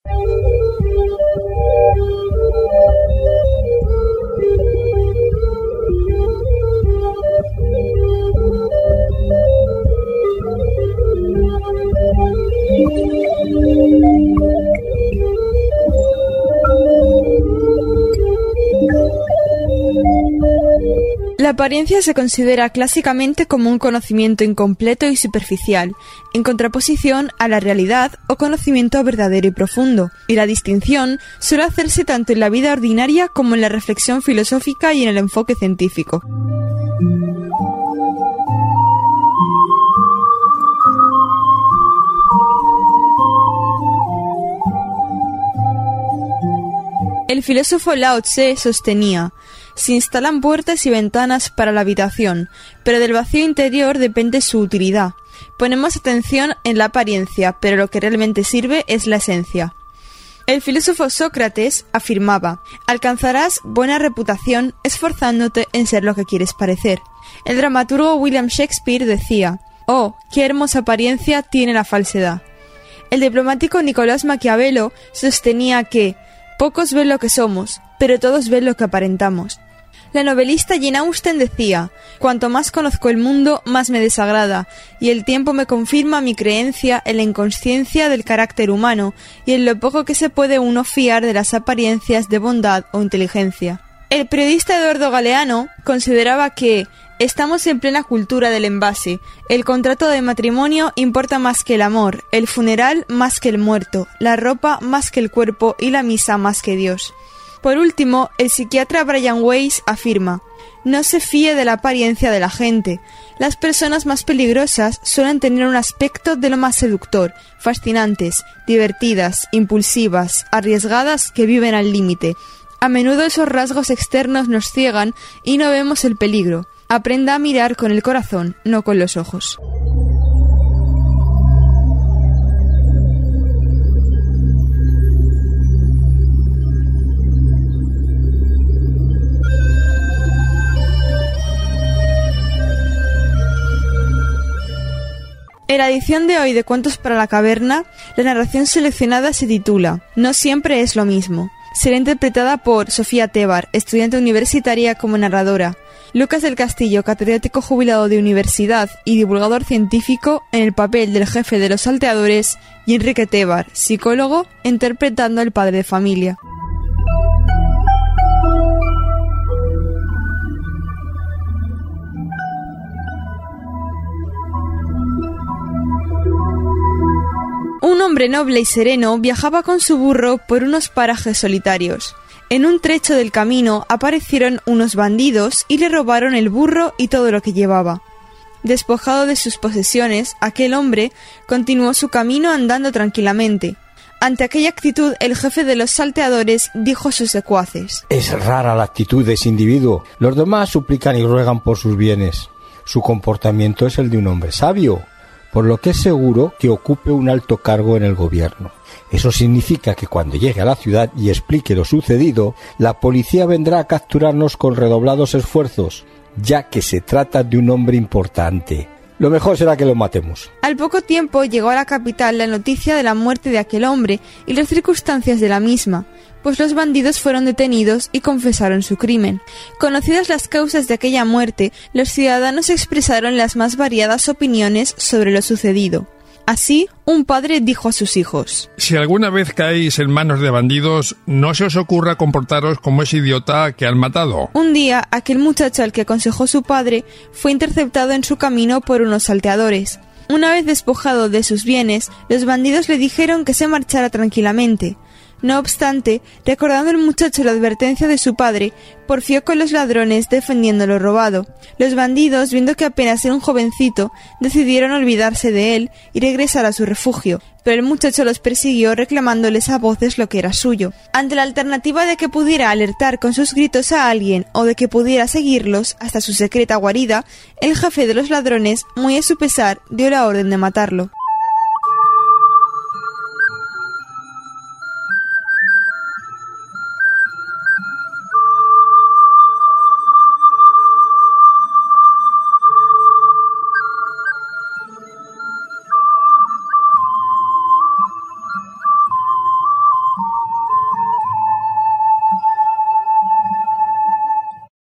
La apariencia se considera clásicamente como un conocimiento incompleto y superficial, en contraposición a la realidad o conocimiento verdadero y profundo, y la distinción suele hacerse tanto en la vida ordinaria como en la reflexión filosófica y en el enfoque científico. El filósofo Lao Tse sostenía: se instalan puertas y ventanas para la habitación, pero del vacío interior depende su utilidad. Ponemos atención en la apariencia, pero lo que realmente sirve es la esencia. El filósofo Sócrates afirmaba: alcanzarás buena reputación esforzándote en ser lo que quieres parecer. El dramaturgo William Shakespeare decía: oh, qué hermosa apariencia tiene la falsedad. El diplomático Nicolás Maquiavelo sostenía que pocos ven lo que somos, pero todos ven lo que aparentamos. La novelista Jane Austen decía: cuanto más conozco el mundo, más me desagrada, y el tiempo me confirma mi creencia en la inconsciencia del carácter humano y en lo poco que se puede uno fiar de las apariencias de bondad o inteligencia. El periodista Eduardo Galeano consideraba que estamos en plena cultura del envase. El contrato de matrimonio importa más que el amor, el funeral más que el muerto, la ropa más que el cuerpo y la misa más que Dios. Por último, el psiquiatra Brian Weiss afirma: no se fíe de la apariencia de la gente. Las personas más peligrosas suelen tener un aspecto de lo más seductor, fascinantes, divertidas, impulsivas, arriesgadas, que viven al límite. A menudo esos rasgos externos nos ciegan y no vemos el peligro. Aprenda a mirar con el corazón, no con los ojos. En la edición de hoy de Cuentos para la Caverna, la narración seleccionada se titula No siempre es lo mismo. Será interpretada por Sofía Tebar, estudiante universitaria como narradora, Lucas del Castillo, catedrático jubilado de universidad y divulgador científico, en el papel del jefe de los salteadores, y Enrique Tebar, psicólogo, interpretando al padre de familia. Un hombre noble y sereno viajaba con su burro por unos parajes solitarios. En un trecho del camino aparecieron unos bandidos y le robaron el burro y todo lo que llevaba. Despojado de sus posesiones, aquel hombre continuó su camino andando tranquilamente. Ante aquella actitud, el jefe de los salteadores dijo a sus secuaces: es rara la actitud de ese individuo. Los demás suplican y ruegan por sus bienes. Su comportamiento es el de un hombre sabio, por lo que es seguro que ocupe un alto cargo en el gobierno. Eso significa que cuando llegue a la ciudad y explique lo sucedido, la policía vendrá a capturarnos con redoblados esfuerzos, ya que se trata de un hombre importante. Lo mejor será que lo matemos. Al poco tiempo llegó a la capital la noticia de la muerte de aquel hombre y las circunstancias de la misma, pues los bandidos fueron detenidos y confesaron su crimen. Conocidas las causas de aquella muerte, los ciudadanos expresaron las más variadas opiniones sobre lo sucedido. Así, un padre dijo a sus hijos: si alguna vez caéis en manos de bandidos, no se os ocurra comportaros como ese idiota que han matado. Un día, aquel muchacho al que aconsejó su padre fue interceptado en su camino por unos salteadores. Una vez despojado de sus bienes, los bandidos le dijeron que se marchara tranquilamente. No obstante, recordando el muchacho la advertencia de su padre, porfió con los ladrones defendiendo lo robado. Los bandidos, viendo que apenas era un jovencito, decidieron olvidarse de él y regresar a su refugio, pero el muchacho los persiguió reclamándoles a voces lo que era suyo. Ante la alternativa de que pudiera alertar con sus gritos a alguien o de que pudiera seguirlos hasta su secreta guarida, el jefe de los ladrones, muy a su pesar, dio la orden de matarlo.